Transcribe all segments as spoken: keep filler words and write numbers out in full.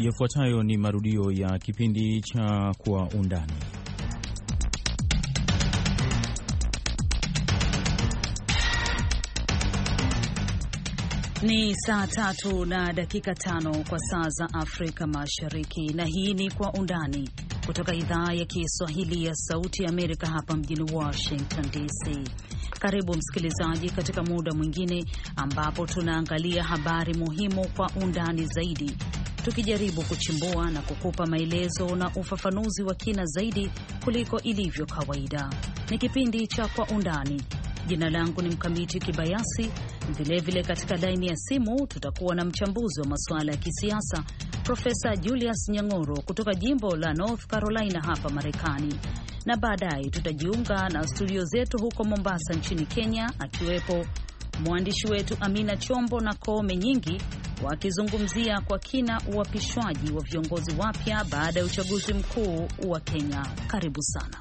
Yafuatayo ni marudio ya kipindi cha Kwa Undani. Ni saa tatu na dakika tano kwa saa za Afrika Mashariki, na hii ni Kwa Undani kutoka idhaa ya Kiswahili ya Sauti ya Amerika hapa mjini Washington D C. Karibu msikilizaji katika muda mwingine ambapo tunaangalia habari muhimu kwa undani zaidi, tukijaribu kuchimbua na kukupa maelezo na ufafanuzi wa kina zaidi kuliko ilivyo kawaida. Ni kipindi cha Kwa Undani. Jina langu ni Mkamiti Kibayasi. Vilevile katika laini ya simu tutakuwa na mchambuzi wa masuala ya kisiasa Profesa Julius Nyang'oro kutoka jimbo la North Carolina hapa Marekani, na baadaye tutajiunga na studio zetu huko Mombasa nchini Kenya, akiwepo mwandishi wetu Amina Chombo na Koome Nyingi wakizungumzia kwa kina uapishwaji wa viongozi wapya baada ya uchaguzi mkuu wa Kenya. Karibu sana.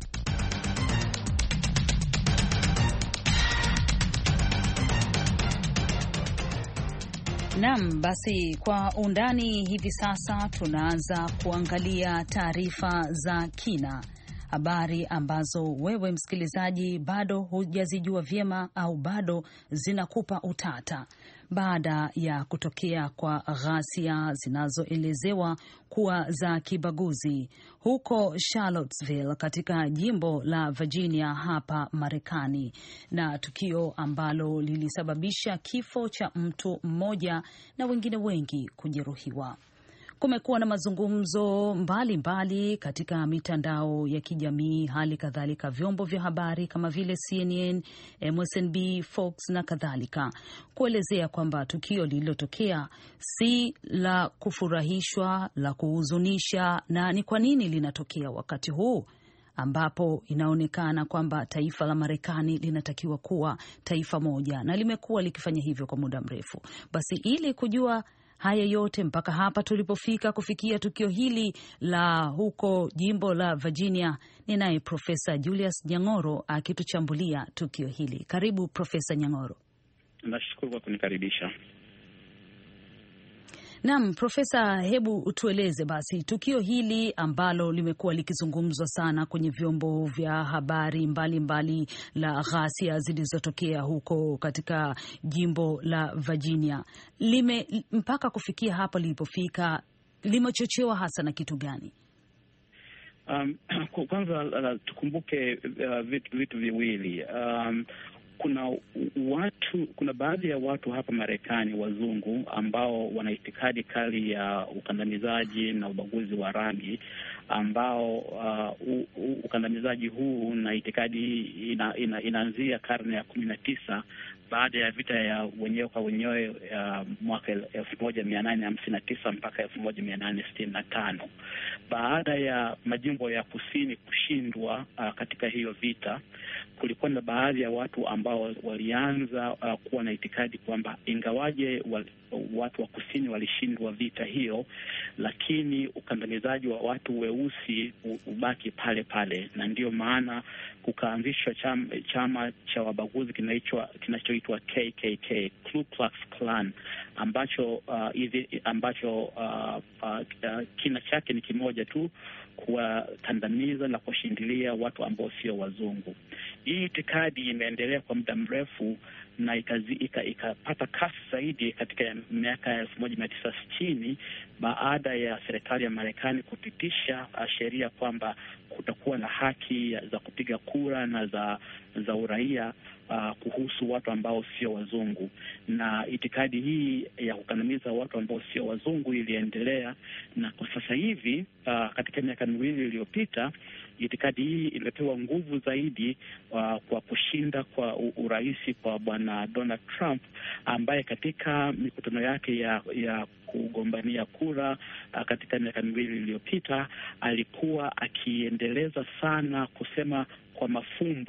Naam, basi Kwa Undani hivi sasa tunaanza kuangalia taarifa za kina, habari ambazo wewe msikilizaji bado hujazijua vyema au bado zinakupa utata baada ya kutokea kwa ghasia zinazoelezewa kuwa za kibaguzi huko Charlottesville katika jimbo la Virginia hapa Marekani, na tukio ambalo lilisababisha kifo cha mtu mmoja na wengine wengi kujeruhiwa. Kumekuwa na mazungumzo mbalimbali mbali katika mitandao ya kijamii, hali kadhalika vyombo vya habari kama vile C N N, M S N B, Fox na kadhalika, kuelezea kwamba tukio lililotokea si la kufurahishwa, la kuhuzunisha, na ni kwa nini linatokea wakati huu ambapo inaonekana kwamba taifa la Marekani linatakiwa kuwa taifa moja na limekuwa likifanya hivyo kwa muda mrefu. Basi ili kujua haya yote mpaka hapa tulipofika kufikia tukio hili la huko jimbo la Virginia, ninaye Profesa Julius Nyang'oro akituchambulia tukio hili. Karibu Profesa Nyang'oro. Nashukuru kwa kunikaribisha. Naam, Profesa, hebu tueleze basi tukio hili ambalo limekuwa likizungumzwa sana kwenye vyombo vya habari mbalimbali mbali, la ghasia zilizotokea huko katika jimbo la Virginia, lime mpaka kufikia hapa lilipofika, limechochewa hasa na kitu gani? Um, kwanza uh, tukumbuke uh, vitu, vitu viwili. Um, Kuna watu, kuna baadhi ya watu hapa Marekani wazungu ambao wana itikadi kali ya ukandamizaji na ubaguzi wa rangi, ambao uh, u, u, ukandamizaji huu na itikadi ina, ina, inaanzia karne ya kumi na tisa baada ya vita ya wenyewe kwa wenyewe ya mwaka elfu moja mia nane hamsini na tisa mpaka elfu moja mia nane sitini na tano. Baada ya majimbo ya kusini kushindwa uh, katika hiyo vita, kulikuwa na baadhi ya watu ambao walianza uh, kuwa na itikadi kwamba ingawaje wali, watu wa kusini walishindwa vita hiyo, lakini ukandamizaji wa watu weusi ubaki pale pale, na ndio maana kukaanzishwa chama, chama cha wabaguzi kinaitwa kinachoitwa K K K, Ku Klux Klan, ambacho uh, hivi ambacho uh, uh, uh, kina chake ni kimoja tu, kuwakandamiza na kushindilia watu ambao sio wazungu. Hii itikadi imeendelea kwa muda mrefu na ikapata ika, kasi zaidi katika miaka ya elfu moja mia tisa sitini baada ya serikali ya Marekani kupitisha sheria kwamba kutakuwa na haki za kupiga kura na za za uraia uh, kuhusu watu ambao sio wazungu. Na itikadi hii ya kukandamiza watu ambao sio wazungu iliendelea, na kwa sasa hivi uh, katika miaka miwili iliyopita itikadi hii imepewa nguvu zaidi uh, kwa kushinda kwa uraisi kwa bwana Donald Trump, ambaye katika mikutano yake ya ya kugombania kura uh, katika miaka miwili iliyopita alikuwa akiendeleza sana kusema kwa mafumbo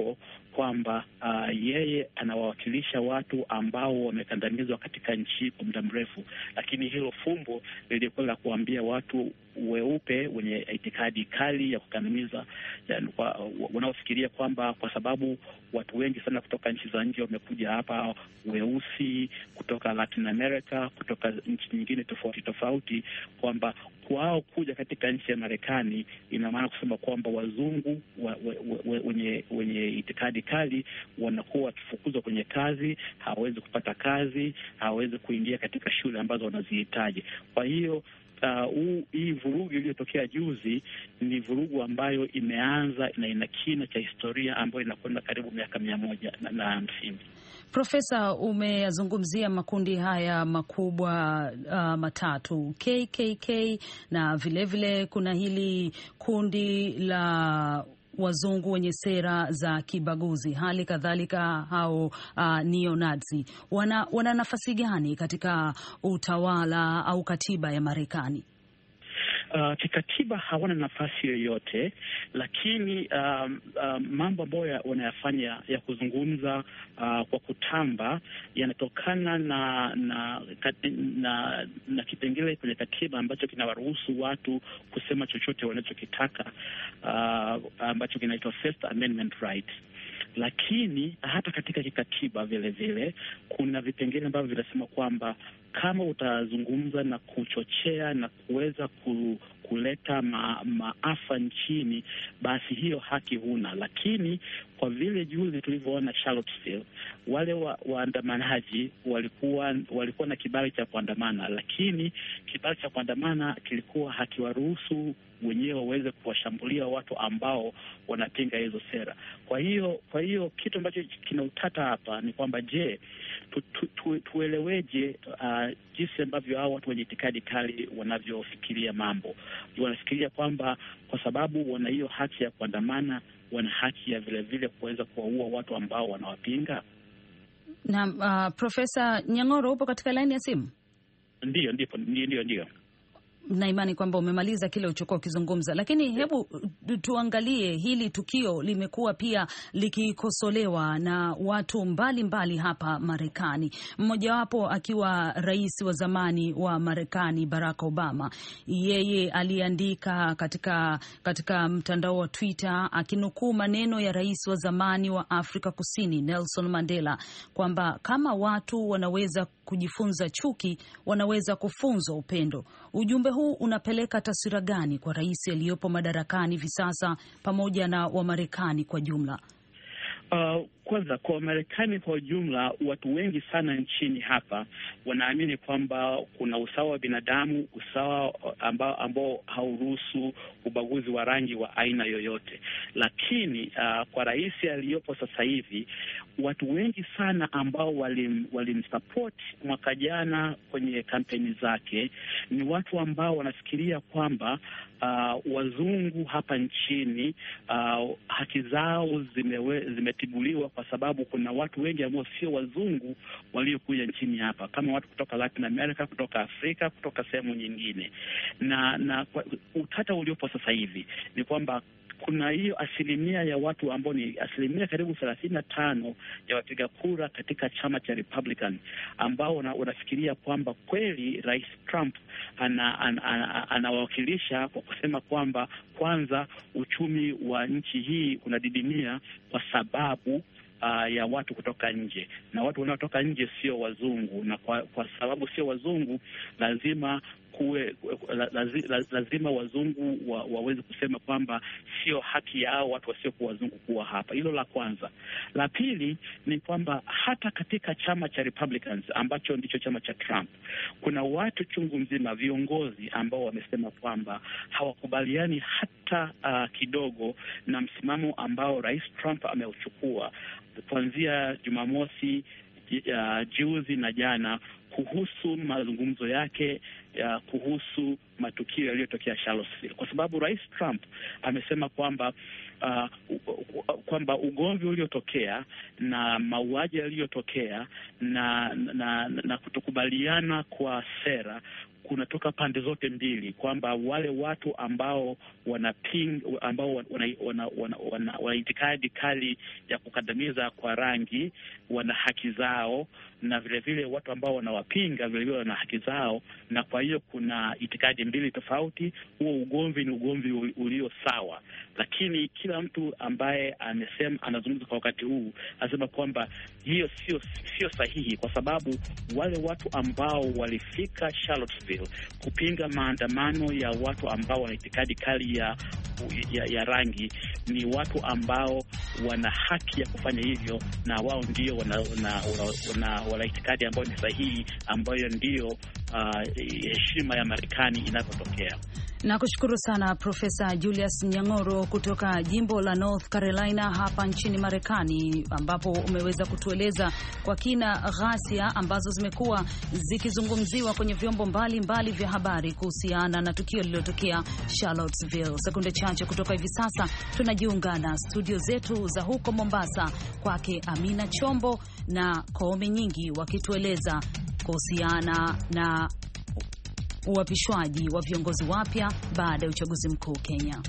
kwamba uh, yeye anawawakilisha watu ambao wamekandamizwa katika nchi kwa muda mrefu, lakini hilo fumbo lilikuwa la kuambia watu weupe wenye itikadi kali ya kukandamiza wanaofikiria kwamba kwa sababu watu wengi sana kutoka nchi za nje wamekuja hapa, weusi kutoka Latin America, kutoka nchi nyingine tofauti tofauti, kwamba kwao kuja katika nchi ya Marekani ina maana kusema kwamba wazungu wa, we, we, wenye wenye itikadi kali wanakuwa wakifukuzwa kwenye kazi, hawawezi kupata kazi, hawawezi kuingia katika shule ambazo wanazihitaji. Kwa hiyo Uh, hii vurugu iliyotokea juzi ni vurugu ambayo imeanza na ina kina cha historia ambayo inakwenda karibu miaka mia moja na hamsini. Profesa, umeyazungumzia makundi haya makubwa uh, matatu, K K K na vilevile vile kuna hili kundi la wazungu wenye sera za kibaguzi, hali kadhalika hao uh, neo-Nazi. Wana, wana nafasi gani katika utawala au katiba ya Marekani? Uh, kikatiba hawana nafasi yoyote, lakini um, um, mambo ambayo wanayafanya ya kuzungumza uh, kwa kutamba yanatokana na na, na na kipengele kwenye katiba ambacho kinawaruhusu watu kusema chochote wanachokitaka, uh, ambacho kinaitwa First Amendment right. Lakini hata katika kikatiba vile vile kuna vipengele ambavyo vinasema kwamba kama utazungumza na kuchochea na kuweza ku, kuleta ma, maafa nchini, basi hiyo haki huna. Lakini kwa vile juzi tulivyoona Charlottesville, wale wa, waandamanaji walikuwa walikuwa na kibali cha kuandamana, lakini kibali cha kuandamana kilikuwa hakiwaruhusu wenyewe waweze kuwashambulia watu ambao wanapinga hizo sera. Kwa hiyo kwa hiyo kitu ambacho kina utata hapa ni kwamba je, tu, tu, tu, tueleweje uh, jinsi ambavyo hao watu wenye itikadi kali wanavyofikiria mambo. Wanafikiria kwamba kwa sababu wana hiyo haki ya kuandamana, wana haki ya vile vile kuweza kuwaua watu ambao wanawapinga. Na uh, Profesa Nyang'oro, upo katika laini ya simu? Ndiyo, ndipo, ndiyo, ndiyo. Na imani kwamba umemaliza kile ulichokuwa ukizungumza, lakini hebu tuangalie hili tukio limekuwa pia likikosolewa na watu mbalimbali mbali hapa Marekani, mmojawapo akiwa rais wa zamani wa Marekani Barack Obama. Yeye aliandika katika katika mtandao wa Twitter akinukuu maneno ya rais wa zamani wa Afrika Kusini Nelson Mandela kwamba kama watu wanaweza kujifunza chuki, wanaweza kufunzwa upendo. Ujumbe huu unapeleka taswira gani kwa rais aliyopo madarakani hivi sasa pamoja na Wamarekani kwa jumla? Uh, kwanza kwa Marekani kwa ujumla, watu wengi sana nchini hapa wanaamini kwamba kuna usawa wa binadamu, usawa ambao ambao hauruhusu ubaguzi wa rangi wa aina yoyote. Lakini uh, kwa rais aliyopo sasa hivi, watu wengi sana ambao walim walimsupport mwaka jana kwenye kampeni zake ni watu ambao wanafikiria kwamba uh, wazungu hapa nchini uh, haki zao zimewe, zimetibuliwa kwa sababu kuna watu wengi ambao sio wazungu waliokuja nchini hapa, kama watu kutoka Latin America, kutoka Afrika, kutoka sehemu nyingine. Na na utata uliopo sasa hivi ni kwamba kuna hiyo asilimia ya watu ambao ni asilimia karibu thelathini na tano ya wapiga kura katika chama cha Republican ambao wanafikiria kwamba kweli Rais Trump anawakilisha ana, ana, ana kwa kusema kwamba kwanza uchumi wa nchi hii unadidimia kwa sababu Uh, ya watu kutoka nje, na watu wanaotoka nje sio wazungu, na kwa, kwa sababu sio wazungu lazima kuwe lazima, lazima wazungu wa, waweze kusema kwamba sio haki yao watu wasiokuwa wazungu kuwa hapa. Hilo la kwanza. La pili ni kwamba hata katika chama cha Republicans ambacho ndicho chama cha Trump, kuna watu chungu mzima, viongozi ambao wamesema kwamba hawakubaliani hata uh, kidogo na msimamo ambao Rais Trump ameuchukua kuanzia Jumamosi uh, juzi na jana kuhusu mazungumzo yake ya kuhusu matukio yaliyotokea Charlottesville, kwa sababu Rais Trump amesema kwamba uh, kwamba ugomvi uliotokea na mauaji yaliyotokea na na, na kutokubaliana kwa sera kunatoka pande zote mbili, kwamba wale watu ambao wanaping ambao wana wana, wana, wana, wana itikadi kali ya kukandamiza kwa rangi wana haki zao, na vile vile watu ambao wanawapinga vile vile wana haki zao, na kwa hiyo kuna itikadi mbili tofauti. Huo ugomvi ni ugomvi ulio sawa, lakini kila mtu ambaye amesema anazungumza kwa wakati huu anasema kwamba hiyo sio sio sahihi, kwa sababu wale watu ambao walifika Charlottesville kupinga maandamano ya watu ambao wana itikadi kali ya, ya ya rangi ni watu ambao wana haki ya kufanya hivyo, na wao ndio wana wana, wana, wana itikadi ambayo ni sahihi, ambayo ndio heshima uh, ya Marekani inapotokea. Na kushukuru sana Profesa Julius Nyang'oro kutoka jimbo la North Carolina hapa nchini Marekani, ambapo umeweza kutueleza kwa kina ghasia ambazo zimekuwa zikizungumziwa kwenye vyombo mbalimbali vya habari kuhusiana na tukio lililotokea Charlottesville. Sekunde chache kutoka hivi sasa tunajiunga na studio zetu za huko Mombasa kwake Amina Chombo na Koome Nyingi wakitueleza kuhusiana na uapishwaji wa viongozi wapya baada ya uchaguzi mkuu Kenya.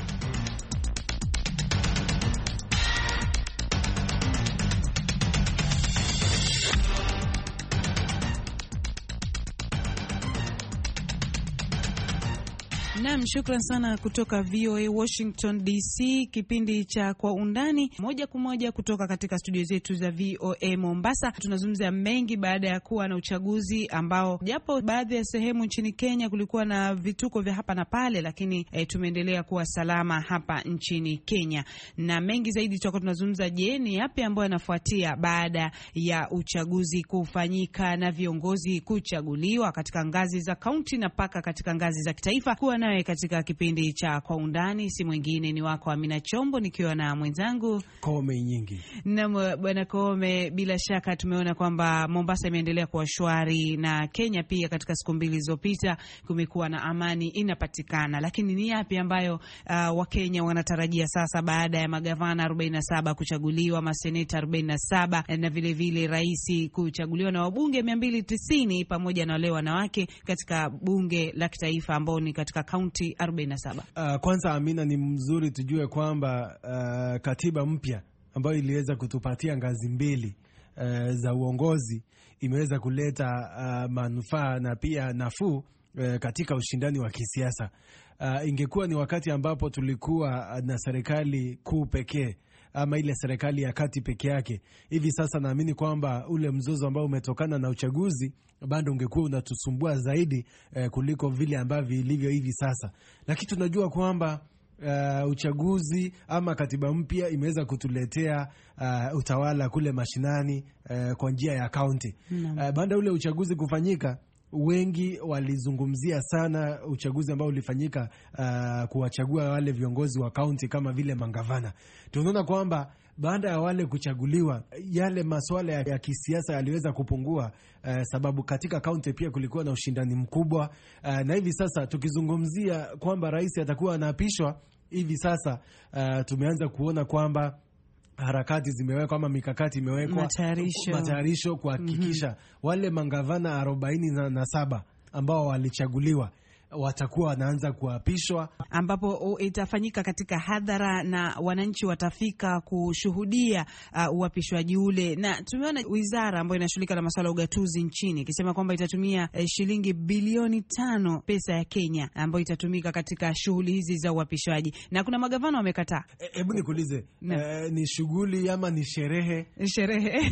Naam, shukran sana kutoka V O A Washington D C, kipindi cha Kwa Undani moja kwa moja kutoka katika studio zetu za V O A Mombasa. Tunazungumzia mengi baada ya kuwa na uchaguzi ambao japo baadhi ya sehemu nchini Kenya kulikuwa na vituko vya hapa na pale, lakini eh, tumeendelea kuwa salama hapa nchini Kenya. Na mengi zaidi tutakuwa tunazungumza, je, ni yapi ambayo yanafuatia baada ya uchaguzi kufanyika na viongozi kuchaguliwa katika ngazi za kaunti na paka katika ngazi za kitaifa. Kuwa nawe katika kipindi cha Kwa Undani si mwingine ni wako Amina Chombo nikiwa na mwenzangu Koome Nyingi. Na bwana Koome, bila shaka tumeona kwamba Mombasa imeendelea kuwa shwari na Kenya pia katika siku mbili zilizopita kumekuwa na amani inapatikana, lakini ni yapi ambayo uh, Wakenya wanatarajia sasa baada ya magavana arobaini na saba kuchaguliwa, maseneta arobaini na saba na vile vile rais kuchaguliwa na wabunge mia mbili tisini pamoja na wale wanawake katika bunge la kitaifa ambao ni katika kaunti arobaini na saba. Uh, kwanza Amina, ni mzuri tujue kwamba uh, katiba mpya ambayo iliweza kutupatia ngazi mbili uh, za uongozi imeweza kuleta uh, manufaa na pia nafuu uh, katika ushindani wa kisiasa. Uh, ingekuwa ni wakati ambapo tulikuwa na serikali kuu pekee ama ile serikali ya kati peke yake, hivi sasa naamini kwamba ule mzozo ambao umetokana na uchaguzi bado ungekuwa unatusumbua zaidi eh, kuliko vile ambavyo ilivyo hivi sasa. Lakini tunajua kwamba uh, uchaguzi ama katiba mpya imeweza kutuletea uh, utawala kule mashinani uh, kwa njia ya kaunti. Mm. Uh, baada ule uchaguzi kufanyika, wengi walizungumzia sana uchaguzi ambao ulifanyika uh, kuwachagua wale viongozi wa kaunti kama vile mangavana. Tunaona kwamba baada ya wale kuchaguliwa, yale masuala ya, ya kisiasa yaliweza kupungua uh, sababu katika kaunti pia kulikuwa na ushindani mkubwa uh, na hivi sasa tukizungumzia kwamba rais atakuwa anaapishwa, hivi sasa uh, tumeanza kuona kwamba harakati zimewekwa ama mikakati imewekwa, matayarisho matayarisho kuhakikisha mm-hmm. wale mangavana arobaini na saba ambao walichaguliwa watakuwa wanaanza kuapishwa, ambapo itafanyika katika hadhara na wananchi watafika kushuhudia uh, uapishwaji ule. Na tumeona wizara ambayo inashughulika na masuala ya ugatuzi nchini ikisema kwamba itatumia eh, shilingi bilioni tano pesa ya Kenya ambayo itatumika katika shughuli hizi za uapishwaji, na kuna magavana wamekataa. Hebu e, nikuulize e, ni shughuli ama ni sherehe? Sherehe.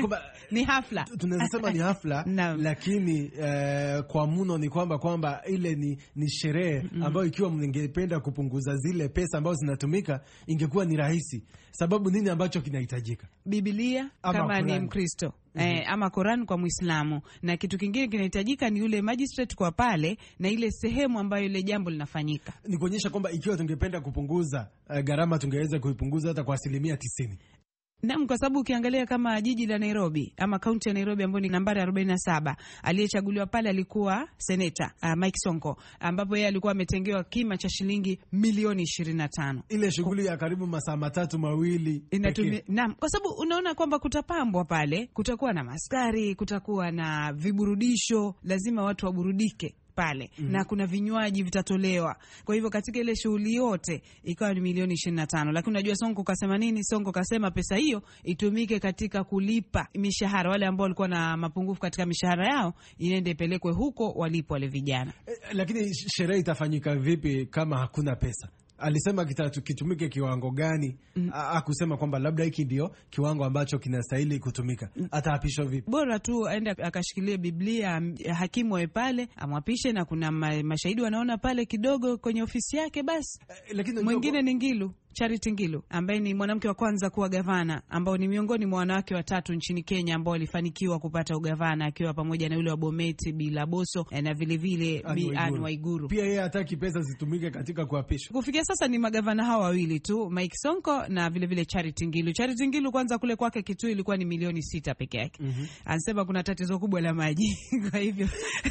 Ni hafla. Tunaweza sema ni hafla lakini e, kwa muno ni kwamba kwamba ile ni ni sherehe ambayo ikiwa mngependa kupunguza zile pesa ambazo zinatumika ingekuwa ni rahisi. Sababu nini ambacho kinahitajika? Biblia ama kama Quran. Ni Mkristo mm -hmm. eh, ama Quran kwa Muislamu, na kitu kingine kinahitajika ni yule magistrate kwa pale na ile sehemu ambayo ile jambo linafanyika. Ni kuonyesha kwamba ikiwa tungependa kupunguza uh, gharama tungeweza kuipunguza hata kwa asilimia tisini. Naam, kwa sababu ukiangalia kama jiji la Nairobi ama kaunti ya Nairobi ambayo ni nambari arobaini na saba, aliyechaguliwa pale alikuwa seneta uh, Mike Sonko, ambapo yeye alikuwa ametengewa kima cha shilingi milioni ishirini na tano. Ile shughuli ya karibu masaa matatu mawili inatumia. Naam, kwa sababu unaona kwamba kutapambwa pale, kutakuwa na maskari, kutakuwa na viburudisho, lazima watu waburudike pale mm -hmm. na kuna vinywaji vitatolewa. Kwa hivyo katika ile shughuli yote ikawa ni milioni ishirini na tano. Lakini unajua Sonko kasema nini? Sonko kasema pesa hiyo itumike katika kulipa mishahara, wale ambao walikuwa na mapungufu katika mishahara yao iende ipelekwe huko walipo wale vijana. Eh, lakini sherehe itafanyika vipi kama hakuna pesa? Alisema kitumike kiwango gani? Mm. Akusema kwamba labda hiki ndio kiwango ambacho kinastahili kutumika. Ataapishwa vipi? Bora tu aende akashikilie Biblia, hakimu wae pale amwapishe, na kuna mashahidi wanaona pale kidogo kwenye ofisi yake basi. Eh, lakini mwingine ni Ngilu, Charity Ngilu, ambaye ni mwanamke wa kwanza kuwa gavana, ambao ni miongoni mwa wanawake watatu nchini Kenya ambao walifanikiwa kupata ugavana, akiwa pamoja na yule wa Bomet Bila Boso na vile vile Bi Anne Waiguru. Pia yeye hataki pesa zitumike katika kuapishwa. Kufikia sasa ni magavana hawa wawili tu, Mike Sonko na vile vile Charity Ngilu. Charity Ngilu kwanza kule kwake Kitui ilikuwa ni milioni sita peke yake. Mm -hmm. Anasema kuna tatizo kubwa la maji. Kwa hivyo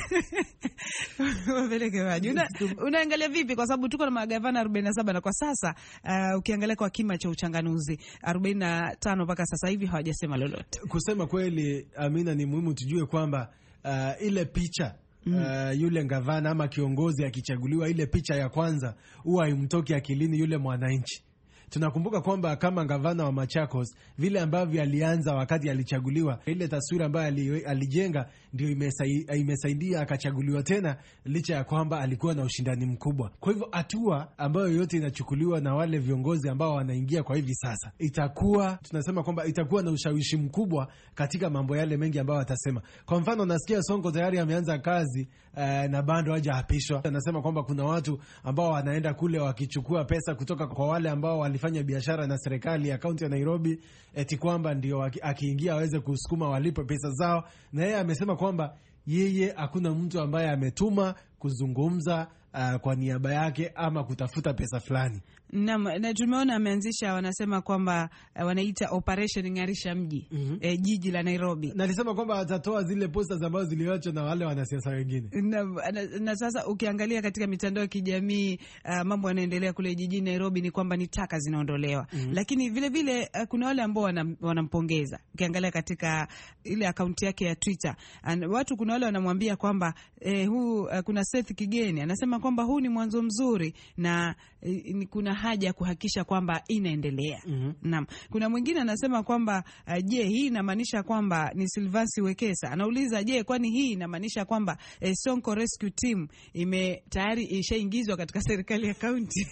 wapeleke maji. Una, unaangalia vipi? Kwa sababu tuko na magavana arobaini na saba na kwa sasa uh, ukiangalia kwa kima cha uchanganuzi arobaini na tano mpaka sasa hivi hawajasema lolote. Kusema kweli, Amina, ni muhimu tujue kwamba uh, ile picha Mm. Uh, yule gavana ama kiongozi akichaguliwa, ile picha ya kwanza huwa haimtoki akilini yule mwananchi. Tunakumbuka kwamba kama gavana wa Machakos, vile ambavyo alianza wakati alichaguliwa, ile taswira ambayo alijenga ndio imesaidia akachaguliwa tena, licha ya kwamba alikuwa na ushindani mkubwa. Kwa hivyo hatua ambayo yote inachukuliwa na wale viongozi ambao wanaingia kwa hivi sasa, itakuwa tunasema kwamba itakuwa na ushawishi mkubwa katika mambo yale mengi ambayo watasema. Kwa mfano, nasikia Sonko tayari ameanza kazi uh, na bado hajaapishwa. Anasema kwamba kuna watu ambao wanaenda kule wakichukua pesa kutoka kwa wale ambao wali fanya biashara na serikali ya kaunti ya Nairobi, eti kwamba ndio akiingia aweze kusukuma walipe pesa zao. Na yeye amesema kwamba yeye hakuna mtu ambaye ametuma kuzungumza uh, kwa niaba yake ama kutafuta pesa fulani. Na, na tumeona ameanzisha, wanasema kwamba uh, wanaita operation Ng'arisha mji, mm -hmm. eh, jiji la Nairobi. Na alisema kwamba atatoa zile posta ambazo ziliachwa na wale wanasiasa wengine. Na, na, na sasa ukiangalia katika mitandao ya kijamii uh, mambo yanaendelea kule jijini Nairobi ni kwamba ni taka zinaondolewa. Mm -hmm. Lakini vile vile uh, kuna wale ambao wanampongeza. Ukiangalia katika ile akaunti yake ya Twitter, and watu kuna wale wanamwambia kwamba eh, huu uh, kuna Seth Kigeni anasema kwamba huu ni mwanzo mzuri na eh, kuna haja ya kuhakikisha kwamba inaendelea. Mm-hmm. Naam. Kuna mwingine anasema kwamba uh, je, hii inamaanisha kwamba ni Silvansi Wekesa. Anauliza, je, kwani hii inamaanisha kwamba eh, Sonko Rescue Team ime tayari ishaingizwa katika serikali ya kaunti?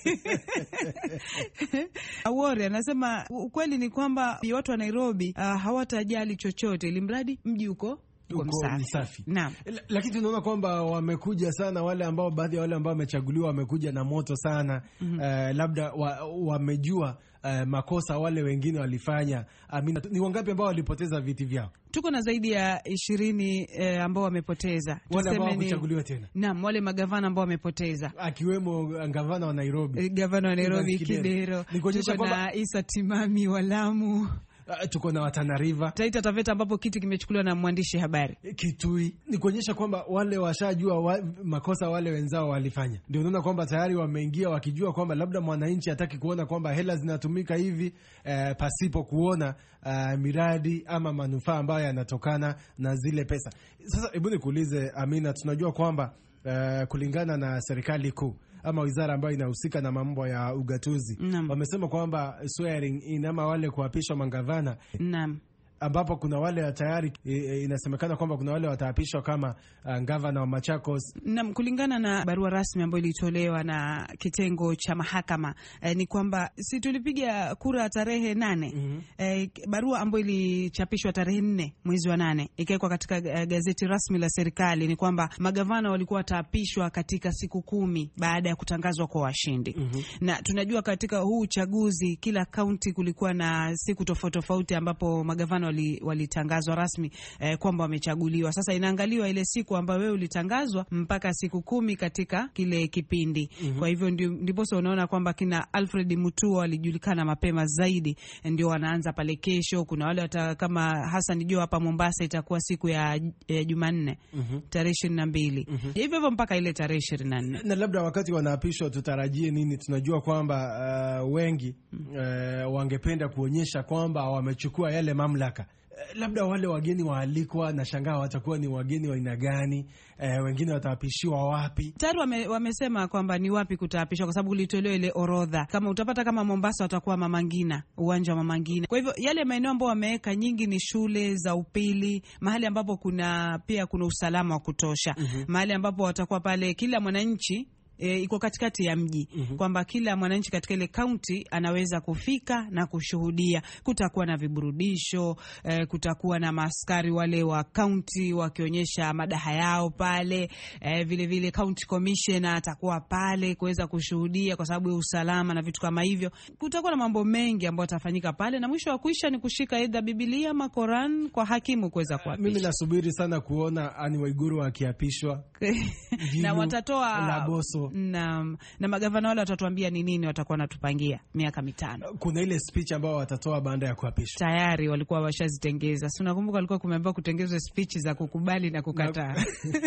Awori anasema ukweli ni kwamba watu wa Nairobi uh, hawatajali chochote ili mradi mji uko uko msafi. Naam. Lakini tunaona kwamba wamekuja sana wale ambao, baadhi ya wale ambao wamechaguliwa wamekuja na moto sana. Mm -hmm. Uh, labda wamejua wa uh, makosa wale wengine walifanya. Amina, ni wangapi ambao walipoteza viti vyao? Tuko na zaidi ya ishirini eh, ambao wamepoteza. Wale ambao kuchaguliwa tena. Naam, wale magavana ambao wamepoteza. Akiwemo gavana wa Nairobi. E, gavana wa Nairobi Kidero. Tuko na Isa Timami wa Lamu. Uh, tuko na Watana River, Taita Taveta ambapo kiti kimechukuliwa na mwandishi habari Kitui. Ni kuonyesha kwamba wale washajua wa, makosa wale wenzao walifanya. Ndio unaona kwamba tayari wameingia wakijua kwamba labda mwananchi hataki kuona kwamba hela zinatumika hivi eh, pasipo kuona uh, miradi ama manufaa ambayo yanatokana na zile pesa. Sasa hebu nikuulize Amina, tunajua kwamba uh, kulingana na serikali kuu ama wizara ambayo inahusika na mambo ya ugatuzi, wamesema kwamba swearing in ama wale kuapishwa magavana, naam, ambapo kuna wale tayari e, inasemekana kwamba kuna wale wataapishwa kama uh, gavana wa Machakos. Na kulingana na barua rasmi ambayo ilitolewa na kitengo cha mahakama eh, ni kwamba si tulipiga kura tarehe nane. Mm-hmm. Eh, barua ambayo ilichapishwa tarehe nne mwezi wa nane ikawekwa katika uh, gazeti rasmi la serikali ni kwamba magavana walikuwa wataapishwa katika siku kumi baada ya kutangazwa kwa washindi. Mm-hmm. Na tunajua katika huu uchaguzi kila kaunti kulikuwa na siku tofauti tofauti ambapo magavana jana walitangazwa wali rasmi eh, kwamba wamechaguliwa. Sasa inaangaliwa ile siku ambayo wewe ulitangazwa mpaka siku kumi katika kile kipindi. Mm-hmm. Kwa hivyo ndipo unaona kwamba kina Alfred Mutua walijulikana mapema zaidi, ndio wanaanza pale kesho. Kuna wale wata, kama Hassan Jo hapa Mombasa itakuwa siku ya, ya Jumanne. Mm-hmm. tarehe ishirini na mbili. Mm-hmm. Hivyo hivyo mpaka ile tarehe ishirini na nne. Na labda wakati wanaapishwa tutarajie nini? Tunajua kwamba uh, wengi uh, wangependa kuonyesha kwamba wamechukua yale mamlaka. Labda wale wageni waalikwa na shangaa watakuwa ni wageni wa aina gani? E, wengine wataapishiwa wapi? Tayari wame, wamesema kwamba ni wapi kutaapishwa, kwa sababu ulitolewa ile orodha. Kama utapata kama Mombasa watakuwa Mama Ngina, uwanja wa Mama Ngina. Kwa hivyo yale maeneo ambayo wameweka nyingi ni shule za upili, mahali ambapo kuna pia kuna usalama wa kutosha. Mm-hmm. Mahali ambapo watakuwa pale kila mwananchi E, iko katikati ya mji. Mm-hmm. Kwamba kila mwananchi katika ile kaunti anaweza kufika na kushuhudia. Kutakuwa na viburudisho, e, kutakuwa na maaskari wale wa kaunti wakionyesha madaha yao pale, e, vile vile county commissioner atakuwa pale kuweza kushuhudia kwa sababu ya usalama na vitu kama hivyo. Kutakuwa na mambo mengi ambayo yatafanyika pale, na mwisho wa kuisha ni kushika aidha Biblia ama Quran kwa hakimu kuweza kuapisha. Mimi nasubiri sana kuona Anne Waiguru akiapishwa. Na watatoa Laboso. Na, na magavana wale watatuambia ni nini watakuwa natupangia miaka mitano. Kuna ile speech ambayo watatoa baada ya kuapishwa. Tayari walikuwa washazitengeza. Si unakumbuka walikuwa kumeambiwa kutengezwa speech za kukubali na kukataa.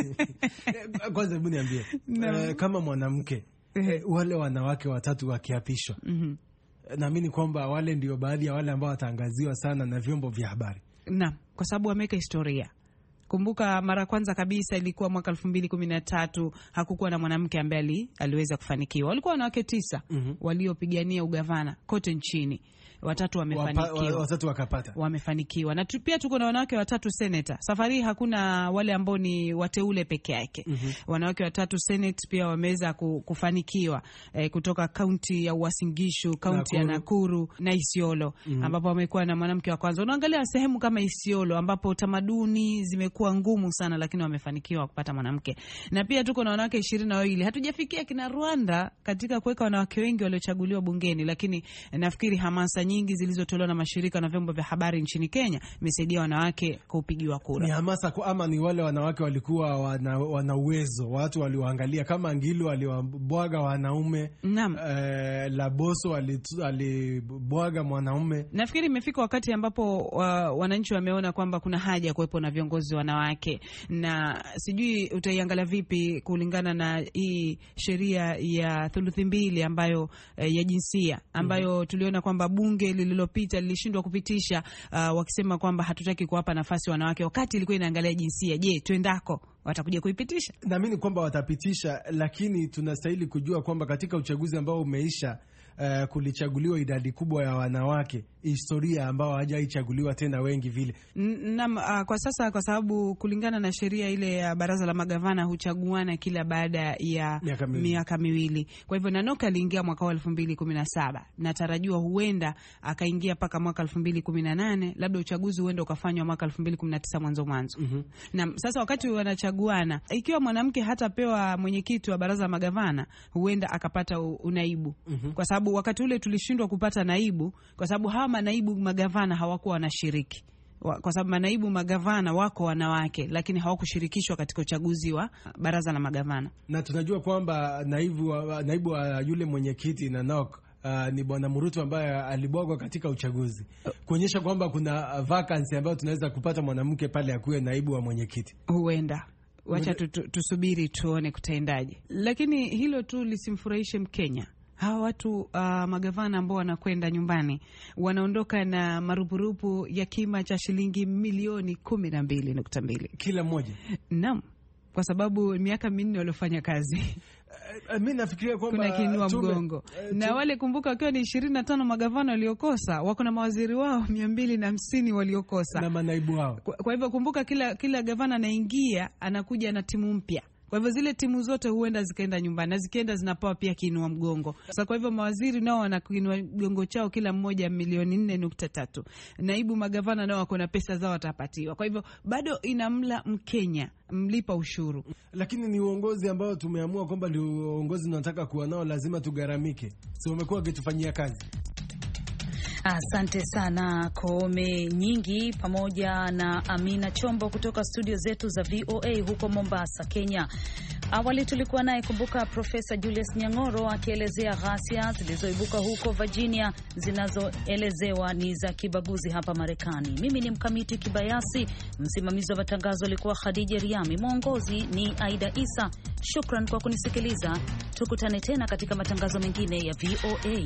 Kwanza hebu niambie, no. uh, kama mwanamke uh, wale wanawake watatu wakiapishwa. Mm-hmm. Naamini kwamba wale ndio baadhi ya wale ambao wataangaziwa sana na vyombo vya habari. Naam, kwa sababu wameweka historia. Kumbuka mara kwanza kabisa ilikuwa mwaka elfu mbili kumi na tatu, hakukuwa na mwanamke ambaye aliweza kufanikiwa. Walikuwa wanawake tisa. Mm-hmm. waliopigania ugavana kote nchini. Watatu wamefanikiwa. Watatu wakapata. Wamefanikiwa. Na pia tuko na wanawake watatu senator. Safari hakuna wale ambao ni wateule peke yake. Mm-hmm. Wanawake watatu senate pia wameweza kufanikiwa e, kutoka kaunti ya Uasin Gishu, kaunti ya Nakuru na Isiolo. Mm-hmm. Ambapo wamekuwa na mwanamke wa kwanza. Unaangalia sehemu kama Isiolo ambapo tamaduni zimekuwa ngumu sana, lakini wamefanikiwa kupata mwanamke. Na pia tuko na wanawake ishirini na wawili. Hatujafikia kina Rwanda katika kuweka wanawake wengi waliochaguliwa bungeni, lakini nafikiri hamasa nyingi zilizotolewa na mashirika na vyombo vya habari nchini Kenya imesaidia wanawake kupigiwa kura. Ni hamasa kwa, ama ni wale wanawake walikuwa wana, wana uwezo, watu waliwaangalia kama Ngilu aliwabwaga wanaume. Naam. Eh, Laboso alibwaga mwanaume. Nafikiri imefika wakati ambapo wa, wananchi wameona kwamba kuna haja ya kuwepo na viongozi wanawake, na sijui utaiangalia vipi kulingana na hii sheria ya thuluthi mbili ambayo eh, ya jinsia ambayo mm-hmm. tuliona kwamba bunge lililopita lilishindwa kupitisha, uh, wakisema kwamba hatutaki kuwapa nafasi wanawake wakati ilikuwa inaangalia jinsia. Je, twendako watakuja kuipitisha? Naamini kwamba watapitisha, lakini tunastahili kujua kwamba katika uchaguzi ambao umeisha Uh, kulichaguliwa idadi kubwa ya wanawake, historia ambao hajaichaguliwa tena wengi vile. Naam, uh, kwa sasa kwa sababu kulingana na sheria ile ya baraza la magavana huchaguana kila baada ya miaka miwili. Kwa hivyo Nanoka aliingia mwaka wa elfu mbili kumi na saba. Natarajiwa huenda akaingia paka mwaka elfu mbili kumi na nane, labda uchaguzi huenda ukafanywa mwaka elfu mbili kumi na tisa mwanzo mwanzo. Mm-hmm. Na sasa wakati wanachaguana, ikiwa mwanamke hatapewa mwenyekiti wa baraza la magavana, huenda akapata unaibu. Mm-hmm. Kwa sababu wakati ule tulishindwa kupata naibu kwa sababu hawa manaibu magavana hawakuwa wanashiriki. Kwa sababu manaibu magavana wako wanawake, lakini hawakushirikishwa katika uchaguzi wa baraza la magavana. Na tunajua kwamba naibu naibu wa yule mwenyekiti na Nok Uh, ni Bwana Murutu ambaye alibwagwa katika uchaguzi, kuonyesha kwamba kuna vacancy ambayo tunaweza kupata mwanamke pale akuwe naibu wa mwenyekiti. Huenda wacha tusubiri tuone kutaendaje, lakini hilo tu lisimfurahishe Mkenya. Hawa watu uh, magavana ambao wanakwenda nyumbani wanaondoka na marupurupu ya kima cha shilingi milioni kumi na mbili nukta mbili kila mmoja. Naam, kwa sababu miaka minne waliofanya kazi. Uh, mimi nafikiria kwamba kuna kiinua mgongo. Uh, na wale kumbuka wakiwa ni ishirini na tano magavana waliokosa, wako na mawaziri wao mia mbili na hamsini waliokosa na manaibu wao. Kwa, kwa hivyo kumbuka kila kila gavana anaingia anakuja na timu mpya. Kwa hivyo zile timu zote huenda zikaenda nyumbani, na zikienda zinapewa pia kiinua mgongo. Sasa kwa hivyo mawaziri nao wana kiinua mgongo chao kila mmoja milioni nne nukta tatu. Naibu magavana nao wako na pesa zao watapatiwa. Kwa hivyo bado inamla Mkenya mlipa ushuru. Lakini ni uongozi ambao tumeamua kwamba ndio uongozi tunataka kuwa nao, lazima tugaramike. So umekuwa ukitufanyia kazi. Asante sana Koome Nyingi pamoja na Amina Chombo kutoka studio zetu za V O A huko Mombasa, Kenya. Awali tulikuwa naye, kumbuka, Profesa Julius Nyang'oro akielezea ghasia zilizoibuka huko Virginia zinazoelezewa ni za kibaguzi hapa Marekani. Mimi ni Mkamiti Kibayasi, msimamizi wa matangazo alikuwa Khadija Riami, mwongozi ni Aida Isa. Shukran kwa kunisikiliza. Tukutane tena katika matangazo mengine ya V O A.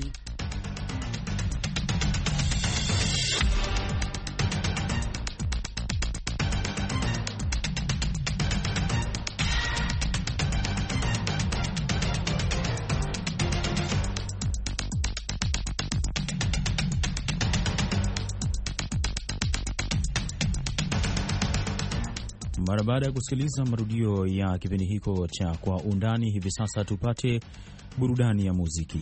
Mara baada ya kusikiliza marudio ya kipindi hiko cha Kwa Undani, hivi sasa tupate burudani ya muziki.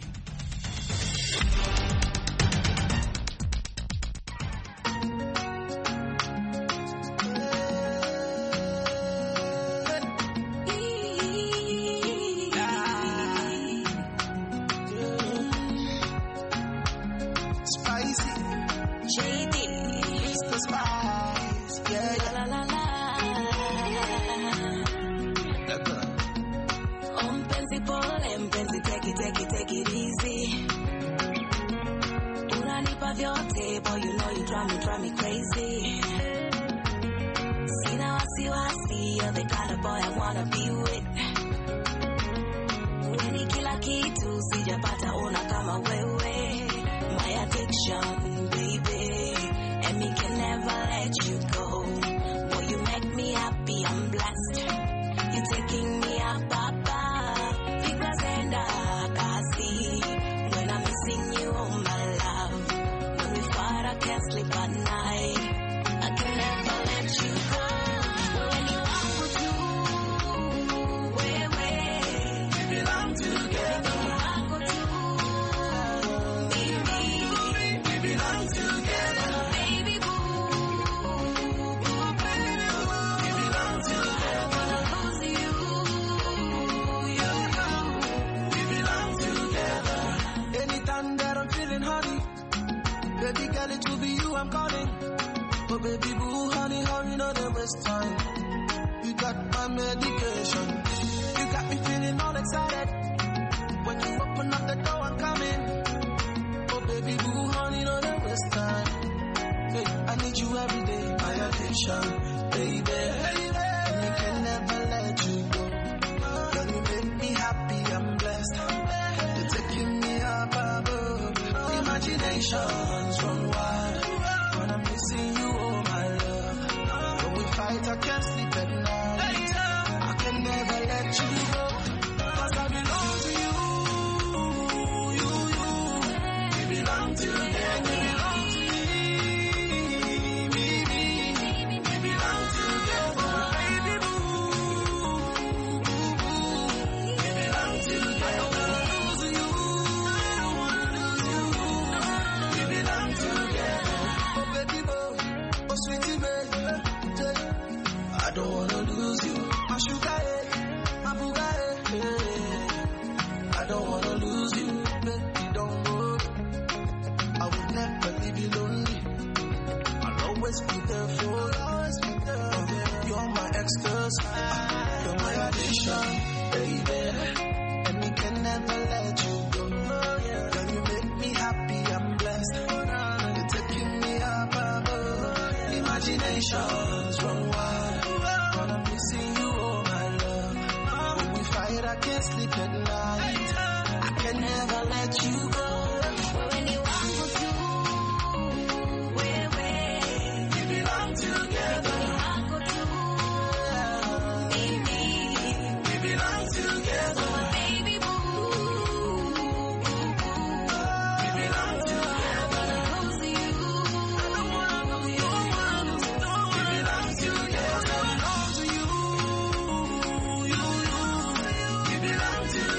To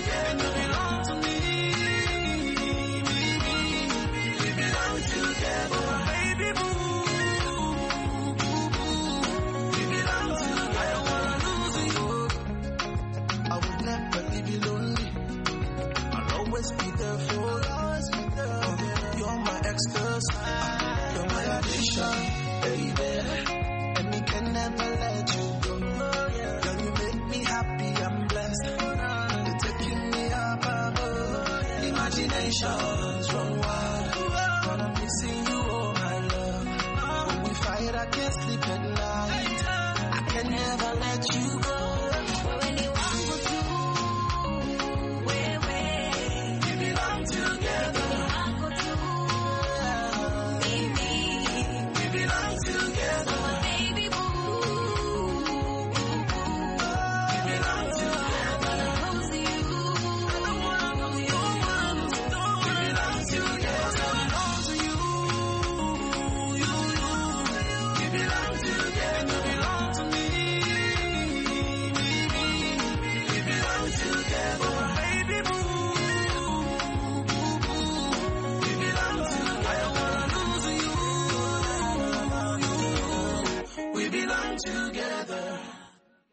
imaginations run wild. But I'm missing you, oh my love. When we fight, I can't sleep at night. I can never let you go.